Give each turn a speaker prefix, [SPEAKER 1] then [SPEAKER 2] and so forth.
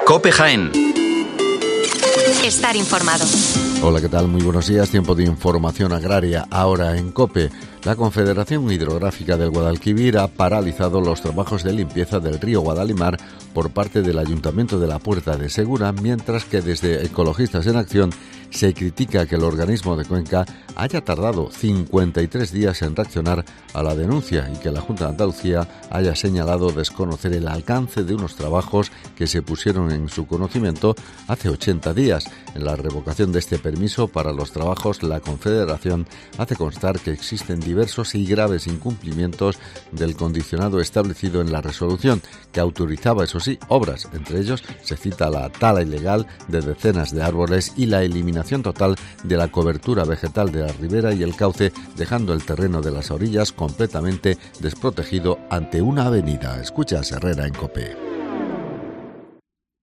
[SPEAKER 1] COPE Jaén.
[SPEAKER 2] Estar informado.
[SPEAKER 3] Hola, ¿qué tal? Muy buenos días. Tiempo de información agraria ahora en COPE. La Confederación Hidrográfica del Guadalquivir ha paralizado los trabajos de limpieza del río Guadalimar por parte del Ayuntamiento de la Puerta de Segura, mientras que desde Ecologistas en Acción se critica que el organismo de Cuenca haya tardado 53 días en reaccionar a la denuncia y que la Junta de Andalucía haya señalado desconocer el alcance de unos trabajos que se pusieron en su conocimiento hace 80 días. En la revocación de este permiso para los trabajos, la Confederación hace constar que existen diversos y graves incumplimientos del condicionado establecido en la resolución, que autorizaba, eso sí, obras. Entre ellos se cita la tala ilegal de decenas de árboles y la eliminación total de la cobertura vegetal de la ribera y el cauce, dejando el terreno de las orillas completamente desprotegido ante una avenida. Escucha a Herrera en COPE.